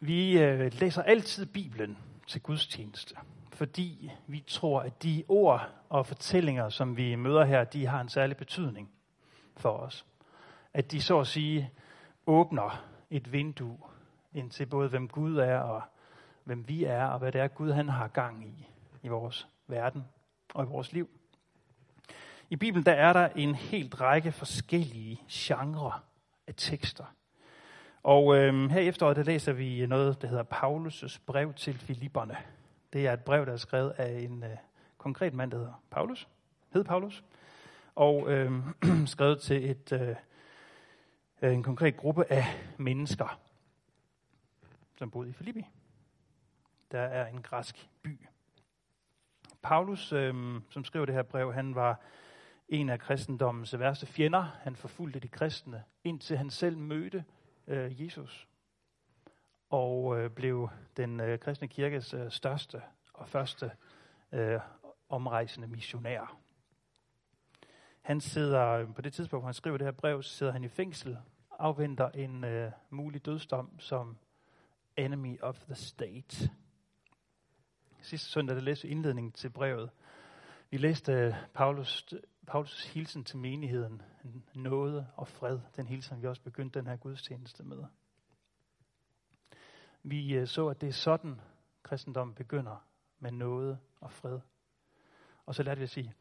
Vi læser altid Bibelen til gudstjeneste, fordi vi tror, at de ord og fortællinger, som vi møder her, de har en særlig betydning for os. At de så at sige åbner et vindue ind til både, hvem Gud er og hvem vi er, og hvad det er, Gud han har gang i vores verden og i vores liv. I Bibelen der er der en helt række forskellige genrer af tekster. Og her i efteråret der læser vi noget, der hedder Paulus' brev til Filipperne. Det er et brev, der er skrevet af en konkret mand, der hedder Paulus. Og skrevet til en konkret gruppe af mennesker, som boede i Filippi. Der er en græsk by. Paulus, som skrev det her brev, han var en af kristendommens værste fjender. Han forfulgte de kristne, indtil han selv mødte Jesus. Og blev den kristne kirkes største og første omrejsende missionær. Han sidder, på det tidspunkt, hvor han skriver det her brev, sidder han i fængsel, afventer en mulig dødsdom som enemy of the state. Sidste søndag, der læste vi indledningen til brevet. Vi læste Paulus hilsen til menigheden, nåde og fred, den hilsen, vi også begyndte den her gudstjeneste med. Vi så, at det er sådan, kristendommen begynder, med nåde og fred. Og så lærte vi at sige,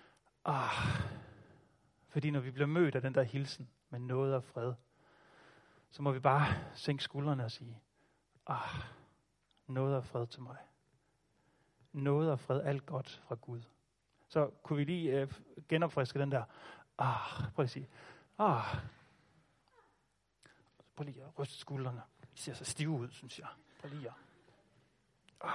fordi når vi bliver mødt af den der hilsen med nåde og fred, så må vi bare sænke skuldrene og sige, nåde og fred til mig. Nåde og fred, alt godt fra Gud. Så kunne vi lige genopfriske den der, prøv at sige, prøv lige at ryste skuldrene. I ser så stive ud, synes jeg. Prøv lige at,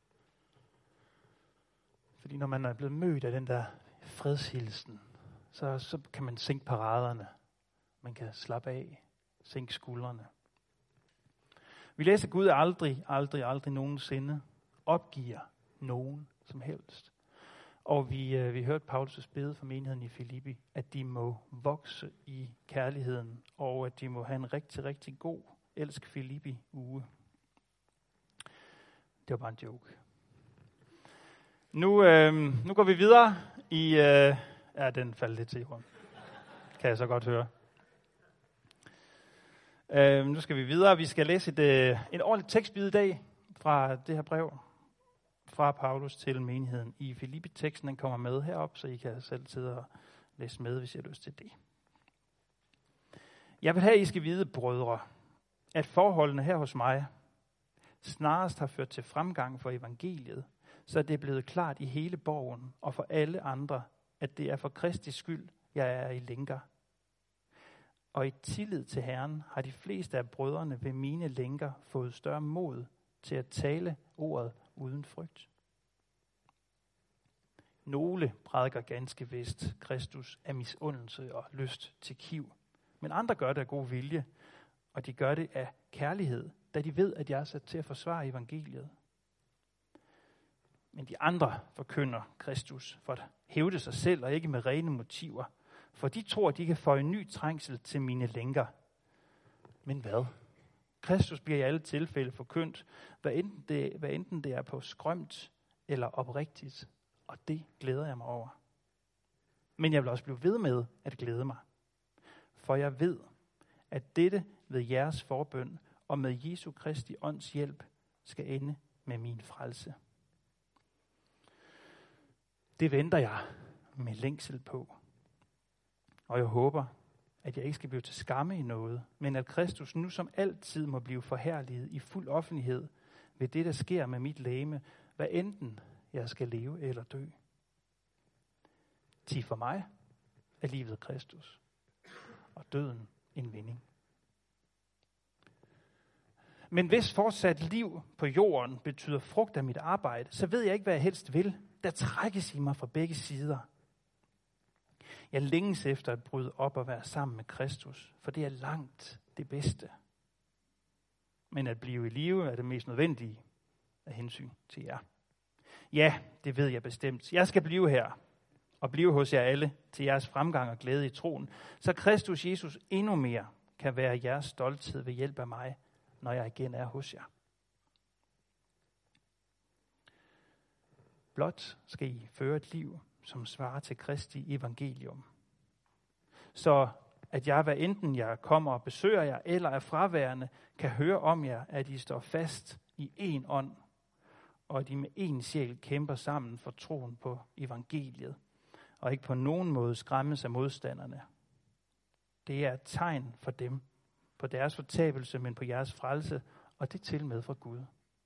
Fordi når man er blevet mødt af den der fredshilsen, så kan man sænke paraderne. Man kan slappe af, sænke skuldrene. Vi læser, at Gud aldrig nogensinde opgiver nogen som helst. Og vi hørte Paulus' bede for menigheden i Filippi, at de må vokse i kærligheden, og at de må have en rigtig, rigtig god elsk Filippi uge. Det var bare en joke. Nu går vi videre i... den faldt lidt til jorden. Kan jeg så godt høre. Nu skal vi videre. Vi skal læse en ordentlig tekstbid i dag fra det her brev fra Paulus til menigheden i Filippi. Teksten den kommer med herop, så I kan selv sidde og læse med, hvis I har lyst til det. Jeg vil have, at I skal vide, brødre, at forholdene her hos mig snarest har ført til fremgang for evangeliet, så det er blevet klart i hele borgen og for alle andre, at det er for Kristi skyld, jeg er i lænker. Og i tillid til Herren har de fleste af brødrene ved mine lænker fået større mod til at tale ordet uden frygt. Nogle prædiker ganske vist Kristus af misundelse og lyst til kiv, men andre gør det af god vilje, og de gør det af kærlighed, da de ved, at jeg er sat til at forsvare evangeliet. Men de andre forkynder Kristus for at hævde sig selv og ikke med rene motiver, for de tror, at de kan få en ny trængsel til mine lænker. Men hvad? Kristus bliver i alle tilfælde forkyndt, hvad enten det er på skrømt eller oprigtigt, og det glæder jeg mig over. Men jeg vil også blive ved med at glæde mig, for jeg ved, at dette ved jeres forbøn og med Jesu Kristi ånds hjælp skal ende med min frelse. Det venter jeg med længsel på, og jeg håber, at jeg ikke skal blive til skamme i noget, men at Kristus nu som altid må blive forherliget i fuld offentlighed ved det, der sker med mit legeme, hvad enten jeg skal leve eller dø. Til for mig er livet Kristus, og døden en vinding. Men hvis fortsat liv på jorden betyder frugt af mit arbejde, så ved jeg ikke, hvad jeg helst vil. Der trækkes i mig fra begge sider. Jeg længes efter at bryde op og være sammen med Kristus, for det er langt det bedste. Men at blive i live er det mest nødvendige af hensyn til jer. Ja, det ved jeg bestemt. Jeg skal blive her og blive hos jer alle til jeres fremgang og glæde i troen, så Kristus Jesus endnu mere kan være jeres stolthed ved hjælp af mig, når jeg igen er hos jer. Blot skal I føre et liv, som svarer til Kristi evangelium. Så at jeg, hvad enten jeg kommer og besøger jer, eller er fraværende, kan høre om jer, at I står fast i én ånd, og at I med én sjæl kæmper sammen for troen på evangeliet, og ikke på nogen måde skræmmes af modstanderne. Det er et tegn for dem, på deres fortabelse, men på jeres frelse, og det til med fra Gud.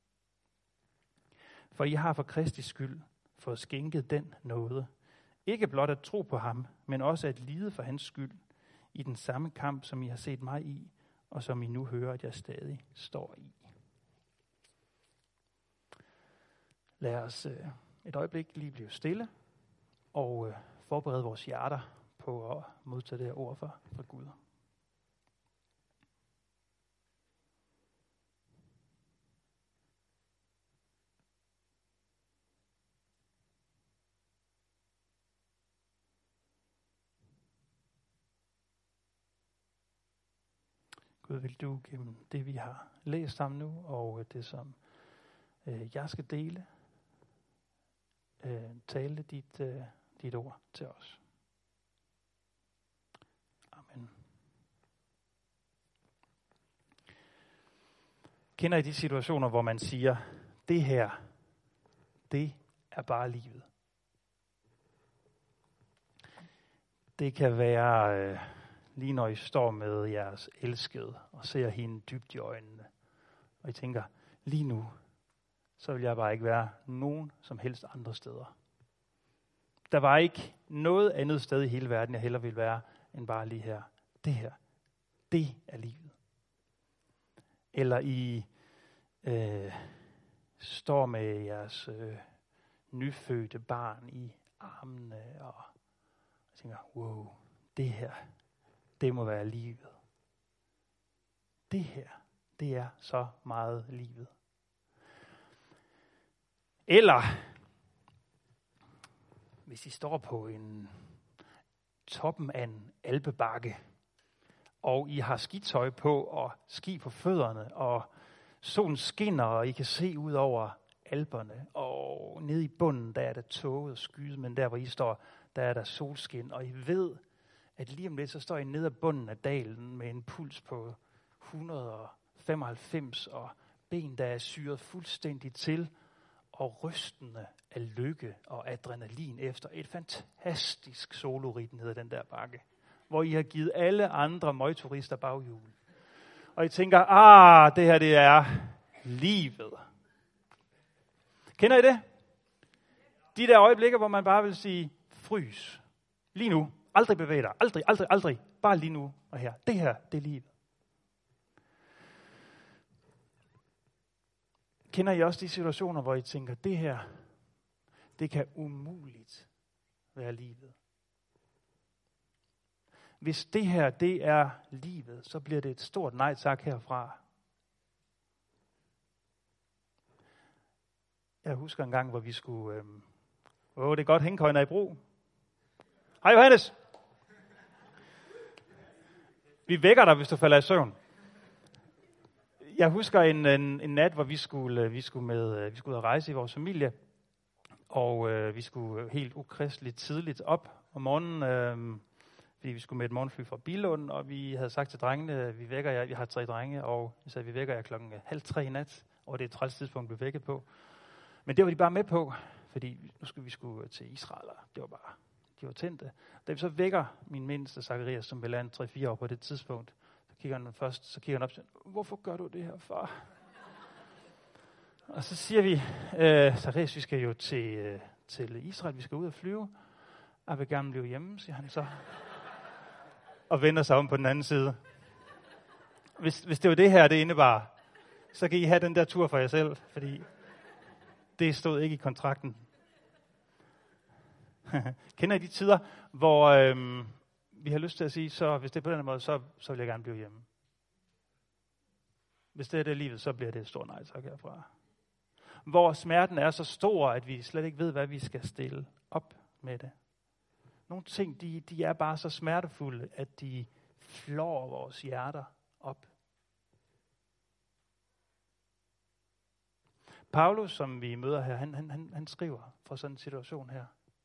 For I har for Kristi skyld fået skænket den nåde, ikke blot at tro på ham, men også at lide for hans skyld, i den samme kamp, som I har set mig i, og som I nu hører, at jeg stadig står i. Lad os et øjeblik lige blive stille, og forberede vores hjerter på at modtage det her ord fra Gud. Gud, vil du gennem det, vi har læst sammen nu, og det, som jeg skal dele, tale dit ord til os. Amen. Kender I de situationer, hvor man siger, det her, det er bare livet? Det kan være lige når I står med jeres elskede og ser hende dybt i øjnene, og I tænker, lige nu, så vil jeg bare ikke være nogen som helst andre steder. Der var ikke noget andet sted i hele verden, jeg hellere ville være, end bare lige her. Det her, det er livet. Eller I står med jeres nyfødte barn i armene, og tænker, wow, det her, det må være livet. Det her, det er så meget livet. Eller, hvis I står på toppen af en alpebakke, og I har skitøj på og ski på fødderne, og solen skinner, og I kan se ud over Alperne, og nede i bunden, der er der tåget og skyet, men der hvor I står, der er der solskin, og I ved, at lige om lidt, så står I nede af bunden af dalen med en puls på 195, og ben, der er syret fuldstændig til, og rystende af lykke og adrenalin efter et fantastisk soloridt ned ad den der bakke, hvor I har givet alle andre møgturister baghjul. Og I tænker, det her, det er livet. Kender I det? De der øjeblikke, hvor man bare vil sige, frys. Lige nu. Aldrig bevæge dig. Aldrig, aldrig, aldrig. Bare lige nu og her. Det her, det er livet. Kender I også de situationer, hvor I tænker, det her, det kan umuligt være livet. Hvis det her, det er livet, så bliver det et stort nej tak herfra. Jeg husker en gang, hvor vi skulle... det er godt, hængekøjner i brug. Hej Johannes! Vi vækker dig, hvis du falder i søvn. Jeg husker en nat, hvor vi skulle ud og rejse i vores familie, og vi skulle helt ukristeligt tidligt op om morgenen, fordi vi skulle med et morgenfly fra Billund, og vi havde sagt til drengene, vi vækker jer, vi har 3 drenge, og jeg sagde, vi vækker jer 2:30 i nat, og det er et træls tidspunkt, vi blev vækket på. Men det var de bare med på, fordi nu skulle vi til Israel, og det var bare, de var tændte. Da vi så vækker min mindste Zacharias, som vel er 3-4 år på det tidspunkt, så kigger han op og siger, hvorfor gør du det her, far? Og så siger vi, Zacharias, vi skal jo til Israel, vi skal ud og flyve. Jeg vil gerne blive hjemme, siger han så. Og vender sig om på den anden side. Hvis det var det her, det indebar, så kan I have den der tur for jer selv, fordi det stod ikke i kontrakten. Kender I de tider, hvor vi har lyst til at sige, så hvis det er på den måde, så vil jeg gerne blive hjemme. Hvis det er det livet, så bliver det et stort nej tak herfra. Hvor smerten er så stor, at vi slet ikke ved, hvad vi skal stille op med det. Nogle ting, de er bare så smertefulde, at de flår vores hjerter op. Paulus, som vi møder her, han skriver fra sådan en situation her.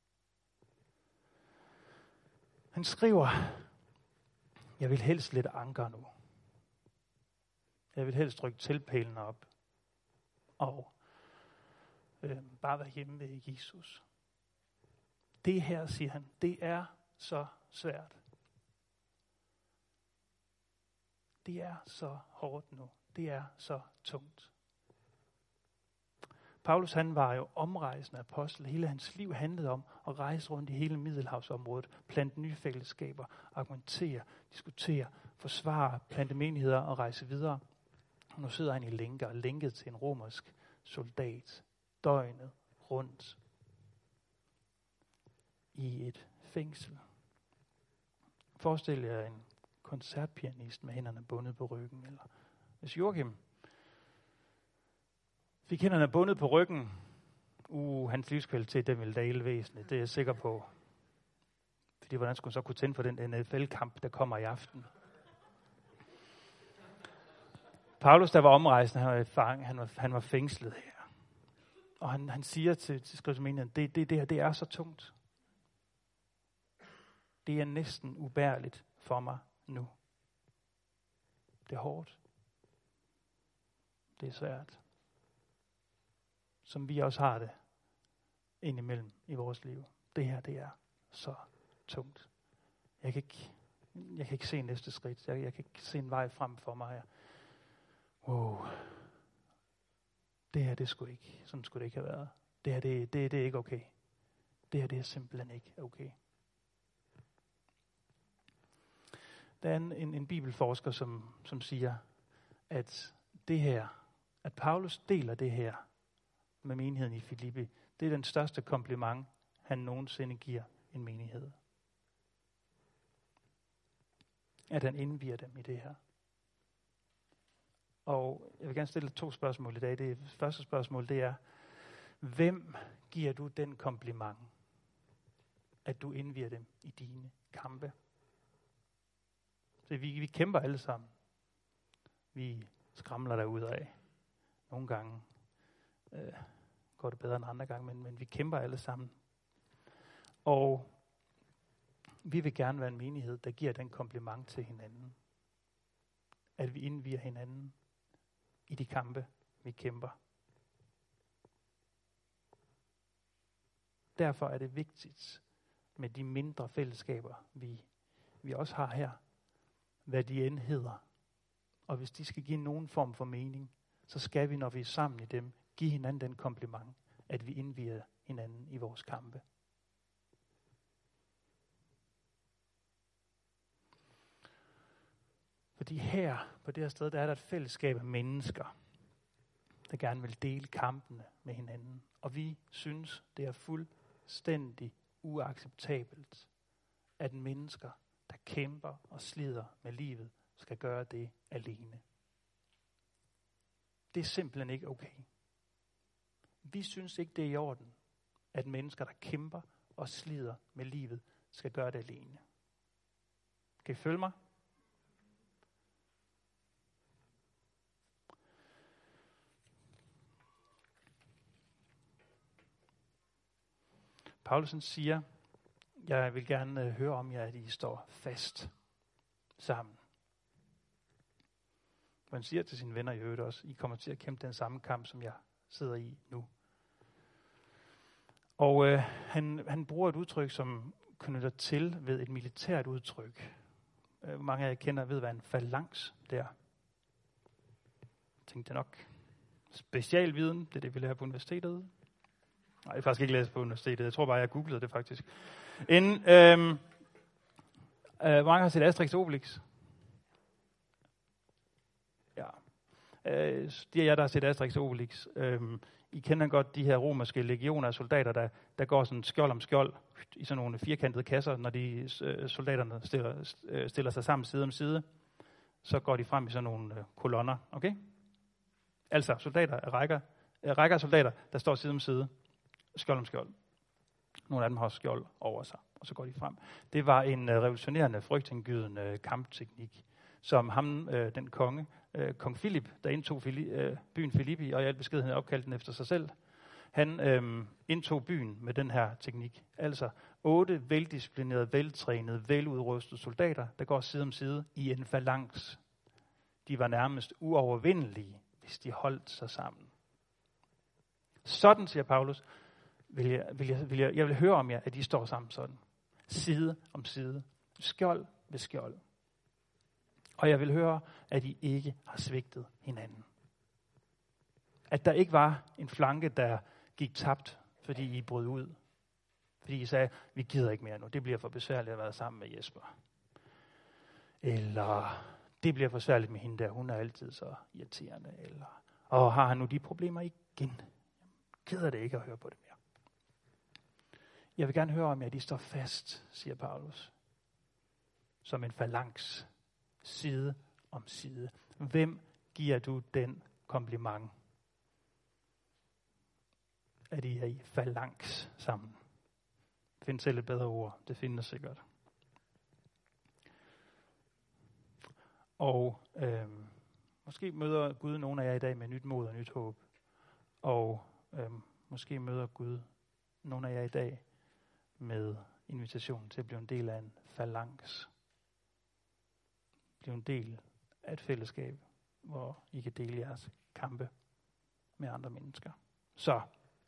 Han skriver, jeg vil helst lidt anker nu. Jeg vil helst rykke tilpælene op og bare være hjemme ved Jesus. Det her, siger han, det er så svært. Det er så hårdt nu. Det er så tungt. Paulus, han var jo omrejsende apostel. Hele hans liv handlede om at rejse rundt i hele Middelhavsområdet, plante nye fællesskaber, argumentere, diskutere, forsvare, plante menigheder og rejse videre. Og nu sidder han i lænker, lænket til en romersk soldat, døgnet rundt i et fængsel. Forestil jer en koncertpianist med hænderne bundet på ryggen, eller hvis Joachim fik hænderne bundet på ryggen, hans livskvalitet, den ville dale væsentligt, det er jeg sikker på. Fordi hvordan skulle han så kunne tænde for den NFL-kamp, der kommer i aften? Paulus, der var omrejsende, han var fange, han var fængslet her. Og han siger til skriftsmenigheden, det her, det er så tungt. Det er næsten ubærligt for mig nu. Det er hårdt. Det er svært. Som vi også har det indimellem i vores liv. Det her, det er så tungt. Jeg kan ikke se næste skridt. Jeg kan ikke se en vej frem for mig her. Wow. Det her, det skulle ikke. Sådan skulle det ikke have været. Det her, det er ikke okay. Det her, det er simpelthen ikke okay. Der er en bibelforsker, som siger, at det her, at Paulus deler det her med menigheden i Filippi, det er den største kompliment, han nogensinde giver en menighed. At han indvier dem i det her. Og jeg vil gerne stille 2 spørgsmål i dag. Det første spørgsmål, det er, hvem giver du den kompliment, at du indvier dem i dine kampe? Så vi kæmper alle sammen. Vi skramler derudad. Nogle gange går det bedre end andre gange, men vi kæmper alle sammen. Og vi vil gerne være en menighed, der giver den kompliment til hinanden. At vi indvier hinanden i de kampe, vi kæmper. Derfor er det vigtigt med de mindre fællesskaber, vi også har her, hvad de end hedder. Og hvis de skal give nogen form for mening, så skal vi, når vi er sammen i dem, give hinanden den kompliment, at vi indvier hinanden i vores kampe. Fordi her, på det her sted, der er der et fællesskab af mennesker, der gerne vil dele kampene med hinanden. Og vi synes, det er fuldstændig uacceptabelt, at mennesker, der kæmper og slider med livet, skal gøre det alene. Det er simpelthen ikke okay. Vi synes ikke, det er i orden, at mennesker, der kæmper og slider med livet, skal gøre det alene. Kan I følge mig? Paulus siger, jeg vil gerne høre om jer, at I står fast sammen. Han siger til sine venner i øvrigt også, I kommer til at kæmpe den samme kamp, som jeg sidder i nu. Og han bruger et udtryk, som knytter til ved et militært udtryk. Mange af jer kender ved, hvad en phalanx der. Jeg tænkte nok, specialviden, det er det, vi lærer på universitetet. Nej, jeg har faktisk ikke læst på universitetet. Jeg tror bare, jeg googlede det faktisk. Hvor mange har set Asterix og Obelix? Ja. De af jer, der har set Asterix og Obelix, I kender godt de her romerske legioner af soldater, der går sådan skjold om skjold i sådan nogle firkantede kasser, når de soldaterne stiller sig sammen side om side. Så går de frem i sådan nogle kolonner, okay? Altså soldater, rækker af soldater, der står side om side, skjold om skjold. Nogle af dem har skjold over sig, og så går de frem. Det var en revolutionerende, frygtindgydende kampteknik, som ham, den konge, kong Filip, der indtog byen Filippi, og i al beskedenhed opkaldte den efter sig selv. Han indtog byen med den her teknik. Altså 8 veldisciplinerede, veltrænede, veludrustede soldater, der går side om side i en falanks. De var nærmest uovervindelige, hvis de holdt sig sammen. Sådan, siger Paulus, jeg vil høre om jer, at I står sammen sådan. Side om side. Skjold ved skjold. Og jeg vil høre, at I ikke har svigtet hinanden. At der ikke var en flanke, der gik tabt, fordi I brød ud. Fordi I sagde, vi gider ikke mere nu. Det bliver for besværligt at være sammen med Jesper. Eller, det bliver for svært med hende der. Hun er altid så irriterende. Eller, har han nu de problemer igen? Gider det ikke at høre på det mere. Jeg vil gerne høre om jer, at de står fast, siger Paulus. Som en falanks. Side om side. Hvem giver du den kompliment? At I er i falanks sammen. Find selv et bedre ord. Det findes sikkert. Og måske møder Gud nogle af jer i dag med nyt mod og nyt håb. Og måske møder Gud nogle af jer i dag med invitationen til at blive en del af en falanks. Blive en del af et fællesskab, hvor I kan dele jeres kampe med andre mennesker. Så,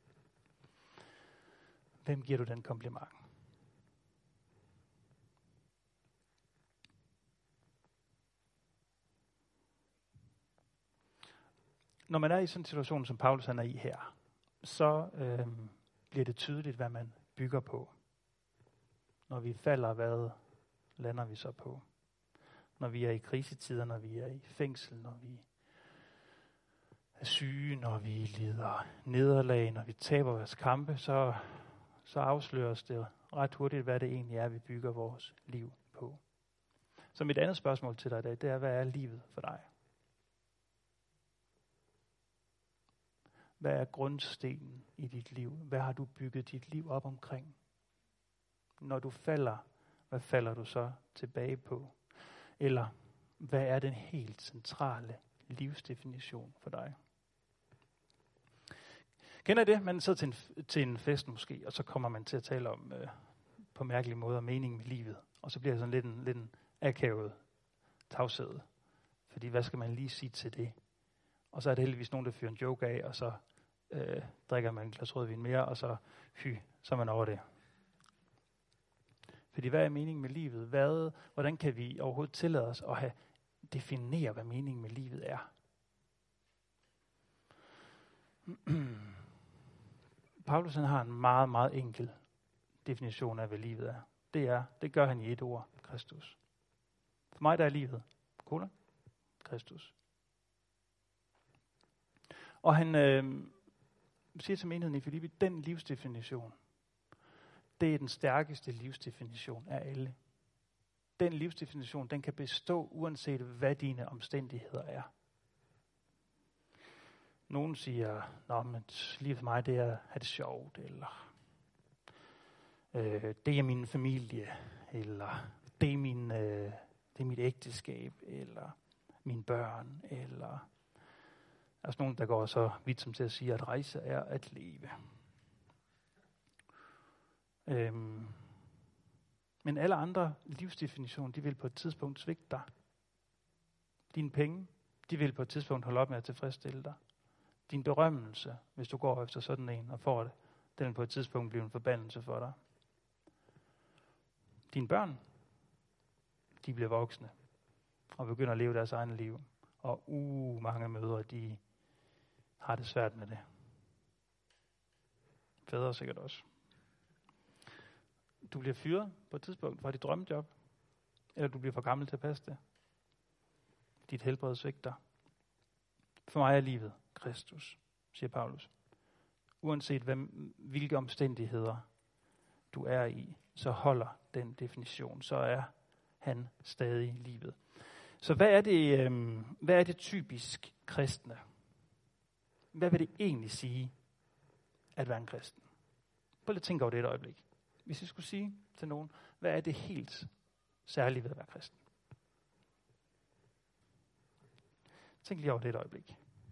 hvem giver du den kompliment? Når man er i sådan en situation, som Paulus han er i her, så bliver det tydeligt, hvad man bygger på. Når vi falder, hvad lander vi så på? Når vi er i krisetider, når vi er i fængsel, når vi er syge, når vi lider nederlag, når vi taber vores kampe, så afsløres det ret hurtigt, hvad det egentlig er, vi bygger vores liv på. Så mit andet spørgsmål til dig i dag, det er, hvad er livet for dig? Hvad er grundstenen i dit liv? Hvad har du bygget dit liv op omkring? Når du falder, hvad falder du så tilbage på? Eller hvad er den helt centrale livsdefinition for dig? Kender I det? Man sidder til en fest måske, og så kommer man til at tale om på mærkelige måder meningen med livet. Og så bliver det sådan lidt en akavet tavshed. Fordi hvad skal man lige sige til det? Og så er det heldigvis nogen, der fyrer en joke af, og så drikker man en glas rødvin mere, og så er man over det. Fordi hvad er meningen med livet? Hvordan kan vi overhovedet tillade os at definere, hvad meningen med livet er? Paulus han har en meget, meget enkel definition af, hvad livet er. Det gør han i et ord, Kristus. For mig der er livet, Kristus. Og han siger til menigheden i Filippi, den livsdefinition, det er den stærkeste livsdefinition af alle. Den livsdefinition, den kan bestå uanset hvad dine omstændigheder er. Nogen siger, men livet for mig, det er at have det sjovt, eller det er min familie, eller det er mit ægteskab, eller mine børn, eller der er også nogen, der går så vidt som til at sige, at rejse er at leve. Men alle andre livsdefinitioner, de vil på et tidspunkt svigte dig. Dine penge, de vil på et tidspunkt holde op med at tilfredsstille dig. Din berømmelse, hvis du går efter sådan en og får det, den vil på et tidspunkt blive en forbandelse for dig. Dine børn, de bliver voksne og begynder at leve deres egne liv. Og mange mødre, de har det svært med det. Fædre sikkert også. Du bliver fyret på et tidspunkt fra dit drømmejob, eller du bliver for gammel til at passe det. Dit helbred svigter. For mig er livet Kristus, siger Paulus. Uanset hvilke omstændigheder du er i, så holder den definition. Så er han stadig livet. Så hvad er det typisk kristne? Hvad vil det egentlig sige at være en kristen? Prøv lige at tænke over det et øjeblik. Hvis I skulle sige til nogen, hvad er det helt særlige ved at være kristen? Tænk lige over det et øjeblik.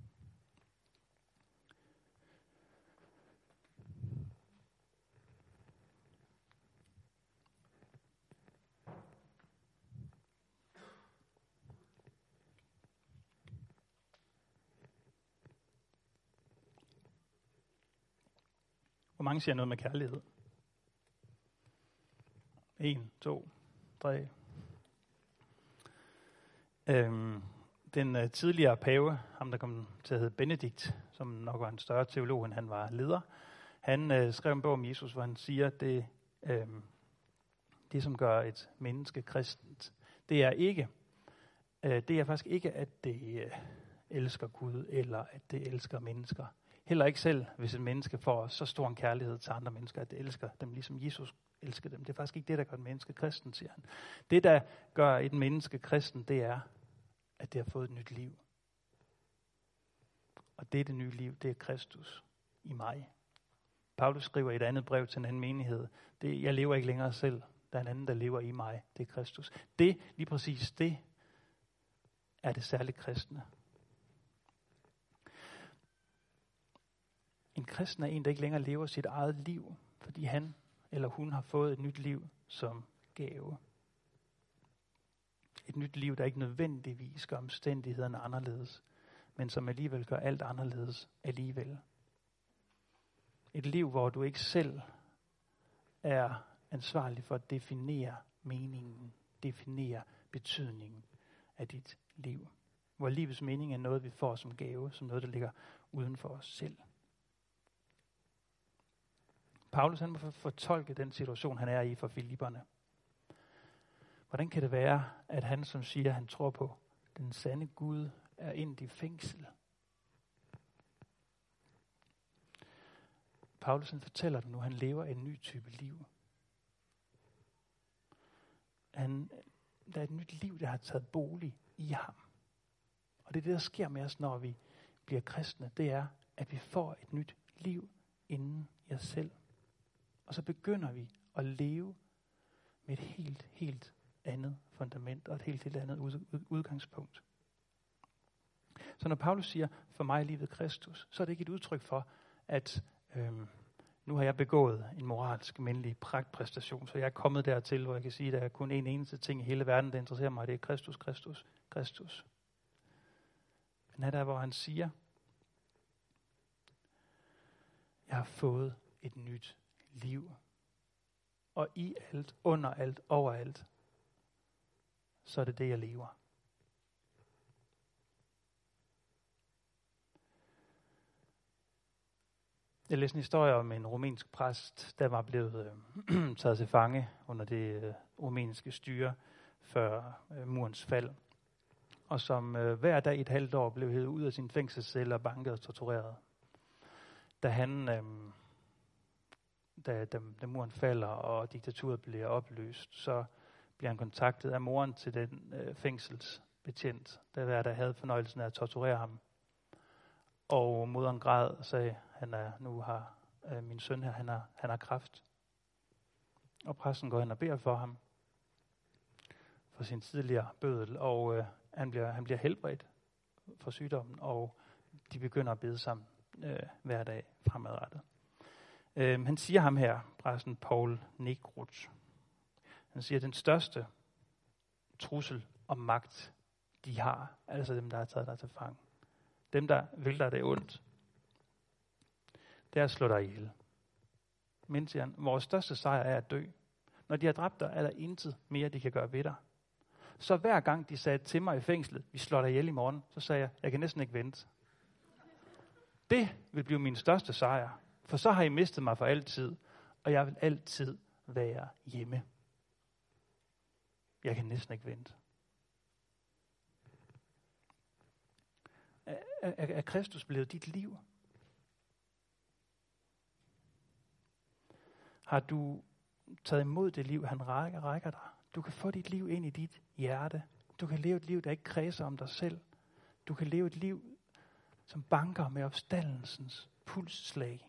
Hvor mange siger noget med kærlighed? 1, 2, 3. Den tidligere pave, ham der kom til at hedde Benedikt, som nok var en større teolog, end han var leder, han skrev en bog om Jesus, hvor han siger, at det som gør et menneske kristent, det er faktisk ikke, at det elsker Gud, eller at det elsker mennesker. Heller ikke selv, hvis et menneske får så stor en kærlighed til andre mennesker, at det elsker dem, ligesom Jesus elsker dem. Det er faktisk ikke det, der gør et menneske kristen, siger han. Det, der gør et menneske kristen, det er, at det har fået et nyt liv. Og det nye liv, det er Kristus i mig. Paulus skriver i et andet brev til en anden menighed, jeg lever ikke længere selv, der er en anden, der lever i mig, det er Kristus. Lige præcis det, er det særligt kristne. En kristen er en, der ikke længere lever sit eget liv, fordi han eller hun har fået et nyt liv som gave. Et nyt liv, der ikke nødvendigvis gør omstændighederne anderledes, men som alligevel gør alt anderledes alligevel. Et liv, hvor du ikke selv er ansvarlig for at definere meningen, definere betydningen af dit liv. Hvor livets mening er noget, vi får som gave, som noget, der ligger uden for os selv. Paulus han må fortolke den situation, han er i for filipperne. Hvordan kan det være, at han, som siger, han tror på den sande Gud, er endt i fængsel? Paulus han fortæller dem nu, at han lever en ny type liv. Der er et nyt liv, der har taget bolig i ham. Og det er det, der sker med os, når vi bliver kristne. Det er, at vi får et nyt liv inden i os selv. Og så begynder vi at leve med et helt andet fundament og et helt andet udgangspunkt. Så når Paulus siger, for mig er livet Kristus, så er det ikke et udtryk for, at nu har jeg begået en moralsk, mandlig pragtpræstation, så jeg er kommet dertil, hvor jeg kan sige, at der er kun en eneste ting i hele verden, der interesserer mig, det er Kristus, Kristus, Kristus. Men her der, hvor han siger, jeg har fået et nyt liv. Og i alt, under alt, overalt, så er det det, jeg lever. Jeg læste en historie om en rumænsk præst, der var blevet taget til fange under det rumænske styre før murens fald. Og som hver dag i et halvt år blev hævet ud af sin fængselscelle og banket og tortureret. Da muren falder og diktaturet bliver opløst, så bliver han kontaktet af moren til den fængselsbetjent, der havde fornøjelsen af at torturere ham. Og moderen græd og sagde, min søn her, han har kræft. Og præsten går hen og beder for ham, for sin tidligere bøddel, og han bliver helbredt for sygdommen, og de begynder at bede sammen hver dag fremadrettet. Han siger ham her, præsten Paul Negrut, han siger, at den største trussel om magt, de har, altså dem, der har taget dig til fang, dem, der vil dig det ondt, det er at slå dig ihjel. Men siger han, vores største sejr er at dø. Når de har dræbt dig, er der intet mere, de kan gøre ved dig. Så hver gang de sagde til mig i fængslet, vi slår dig ihjel i morgen, så sagde jeg kan næsten ikke vente. Det vil blive min største sejr, for så har I mistet mig for altid, og jeg vil altid være hjemme. Jeg kan næsten ikke vente. Er Kristus blevet dit liv? Har du taget imod det liv, han rækker dig? Du kan få dit liv ind i dit hjerte. Du kan leve et liv, der ikke kredser om dig selv. Du kan leve et liv, som banker med opstandelsens pulsslag.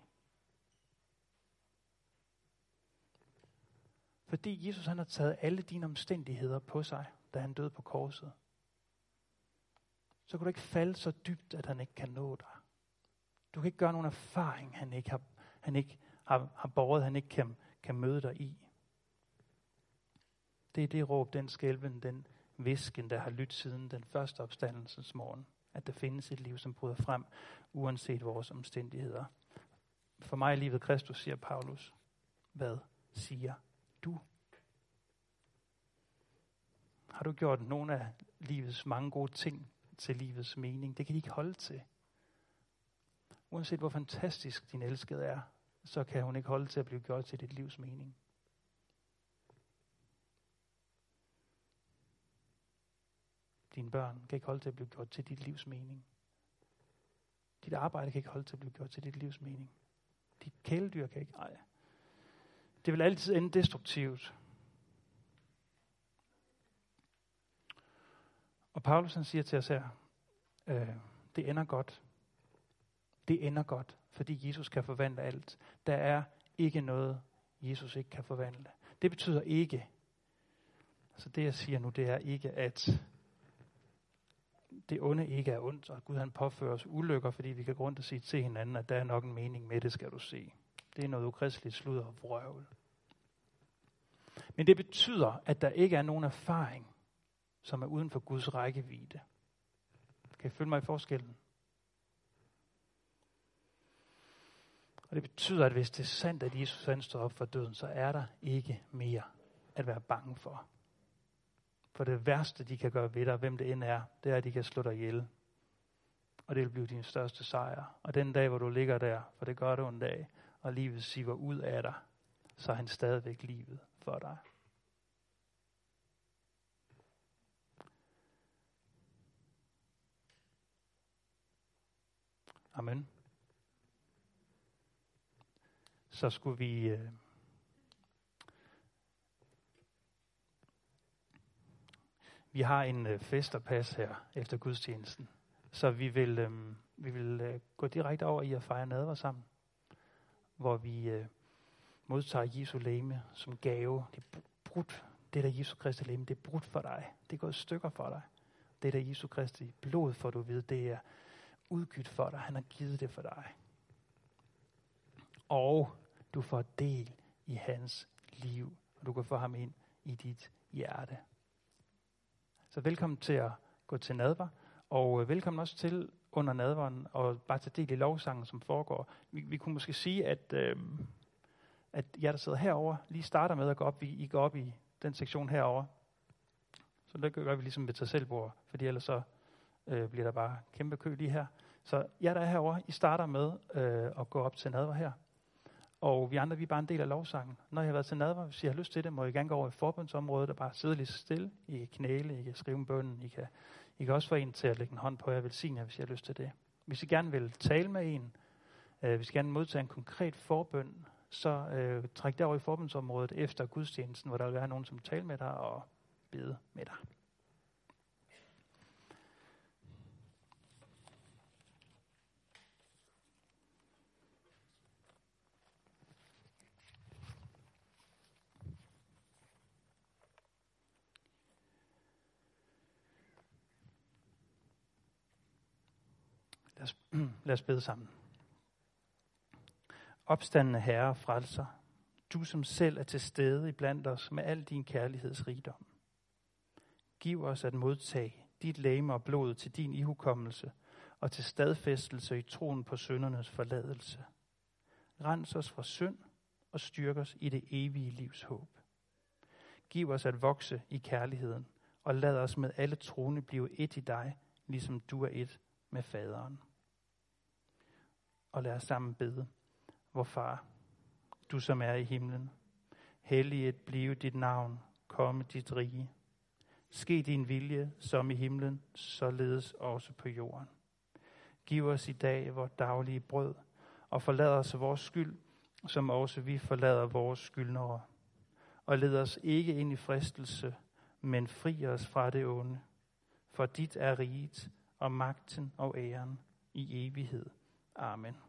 Fordi Jesus han har taget alle dine omstændigheder på sig, da han døde på korset. så kan du ikke falde så dybt, at han ikke kan nå dig. Du kan ikke gøre nogen erfaring, han ikke har båret, han ikke kan møde dig i. Det er det råb, den skælven, den hvisken, der har lyttet siden den første opstandelsens morgen. At der findes et liv, som bryder frem, uanset vores omstændigheder. For mig er livet Kristus, siger Paulus. Hvad siger du? Har du gjort nogle af livets mange gode ting til livets mening? Det kan de ikke holde til. Uanset hvor fantastisk din elskede er, så kan hun ikke holde til at blive gjort til dit livs mening. Dine børn kan ikke holde til at blive gjort til dit livs mening. Dit arbejde kan ikke holde til at blive gjort til dit livs mening. Dit kæledyr kan ikke. Nej. Det vil altid ende destruktivt. Og Paulus han siger til os her, det ender godt. Det ender godt, fordi Jesus kan forvandle alt. Der er ikke noget, Jesus ikke kan forvandle. Det betyder ikke, altså det jeg siger nu, det er ikke, at det onde ikke er ondt, og Gud han påfører os ulykker, fordi vi kan gå rundt og sige til hinanden, at der er nok en mening med det, skal du se. Det er noget ukristeligt sludder og vrøvl. Men det betyder, at der ikke er nogen erfaring, som er uden for Guds rækkevidde. Kan I følge mig i forskellen? Og det betyder, at hvis det er sandt, at Jesus han står op for døden, så er der ikke mere at være bange for. For det værste, de kan gøre ved dig, hvem det end er, det er, at de kan slå dig ihjel. Og det vil blive din største sejr. Og den dag, hvor du ligger der, for det gør du en dag, og livet siver ud af dig, så er han stadigvæk livet for dig. Amen. Så skulle vi vi har en festerpas her efter gudstjenesten, så vi vil gå direkte over i at fejre nadver sammen, hvor vi modtager Jesu legeme som gave. Det er brudt. Det der Jesu Kristi legeme, det er brudt for dig. Det er gået i stykker for dig. Det der Jesu Kristi blod, for du ved, det er udgydt for dig. Han har givet det for dig. Og du får del i hans liv, og du kan få ham ind i dit hjerte. Så velkommen til at gå til nadver, og velkommen også til under nadveren og bare tage del i lovsangen, som foregår. Vi kunne måske sige, at jer, der sidder herover, lige starter med at gå op. I går op i den sektion herover. Så det gør vi ligesom ved tage selvbord, fordi ellers så bliver der bare kæmpe kø lige her. Så jer, der er herover, I starter med at gå op til nadver her. Og vi andre, vi er bare en del af lovsangen. Når I har været til nadver, hvis I har lyst til det, må I gerne gå over i forbundsområdet og bare sidde lidt stille. I kan knæle, I kan skrive en bøn, I kan også få en til at lægge en hånd på jer, velsigne jer, hvis I har lyst til det. Hvis I gerne vil tale med en, hvis I gerne vil modtage en konkret forbøn, så træk derover i forbundsområdet efter gudstjenesten, hvor der vil være nogen, som taler med dig og beder med dig. Lad os bede sammen. Opstandende Herre og Frelser, du som selv er til stede iblandt os med al din kærlighedsrigdom. Giv os at modtage dit legeme og blod til din ihukommelse og til stadfæstelse i troen på syndernes forladelse. Rens os fra synd og styrk os i det evige livs håb. Giv os at vokse i kærligheden og lad os med alle troende blive et i dig, ligesom du er et med faderen. Og lad os sammen bede. Vor far, du som er i himlen, helliget blive dit navn, komme dit rige. Ske din vilje, som i himlen, således også på jorden. Giv os i dag vores daglige brød, og forlad os vores skyld, som også vi forlader vores skyldnere. Og led os ikke ind i fristelse, men fri os fra det onde. For dit er riget, og magten og æren i evighed. Amen.